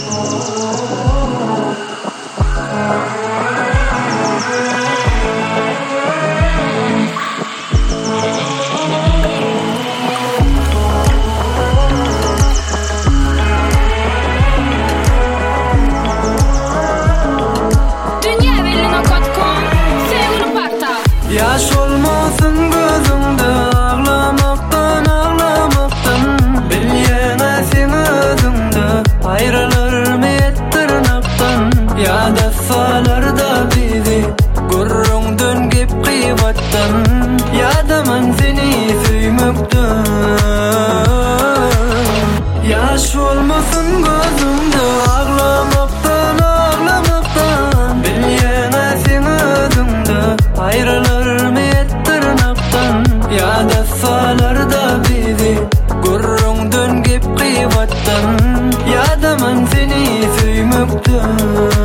Yaş olmasın gözümde ağlamaktan Bilyene sen özümde ayrılır mı tırnaktan Ya defalarda bizi gurrun döngüp kıyvattan Ya da ben seni süymükten Yaş olmasın gözümde ağlamaktan Bilyene sen özümde ayrılır Ya defalarda bizi gurrun döngüp kıyvattan Ya da ben seni süymükten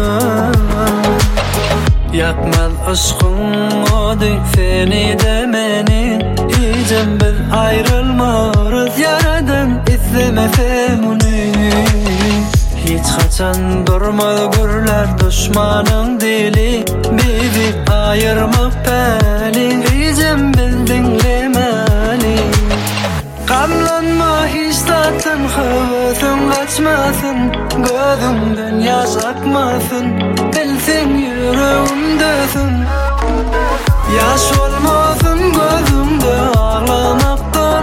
Yakmaz aşkın odu seni de meni İyicem biz ayrılmarız yaradan izlemesem onu Hiç kaçan durmaz gürler düşmanın dili Bizi ayırmak pelin İyicem biz dinlemeli Kamlanma hiç tatlın hıvısın kaçmasın Gözümden yaş akmasın Bilsin yüreğimdesin Yaş olmasın gözümde ağlamaktan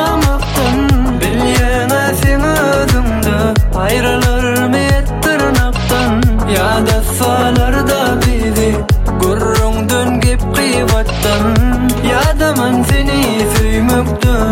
Bilyene sen özümde ayrılır mı tırnaktan Ya defalarda bizi gurrun döngüp kıyvattan Ya da ben seni süymükten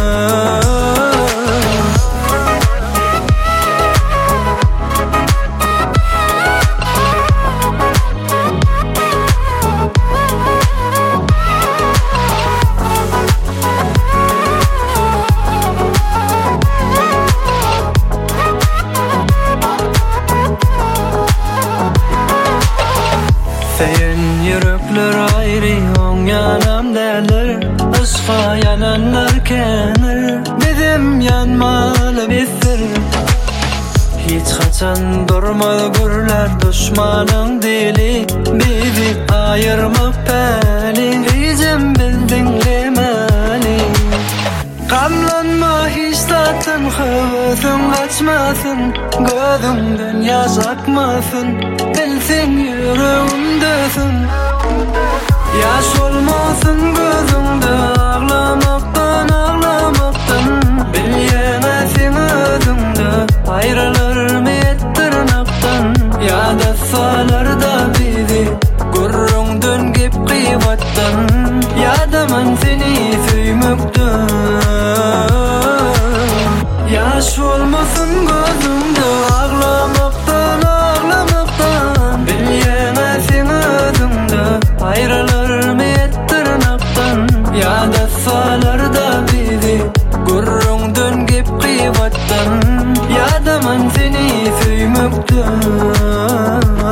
Seyin yürekler ayrı on yanam derler Aşka yananlar kenir Bizim yanmalı bizdir Hiç kaçan durmaz gürler düşmanın dili Bizi ayırmak pelin İyicem biz dinlemeli Kamlanma hiç tatlın hıvısın kaçmasın Gözümden yaş akmasın Bilsin yüreğimdesin Yaş olmasın gözümde ağlamaktan Bilyene sen özümde ayrılır mı tırnaktan Ya defalarda bizi gurrun döngüp kıyvattan Ya da ben seni süymükten Yaş olmasın gözümde ağlamaktan Bilyene sen özümde ayrılır mı tırnaktan Ya defalarda bizi gurrun döngüp kıyvattan Ya da ben seni süymükten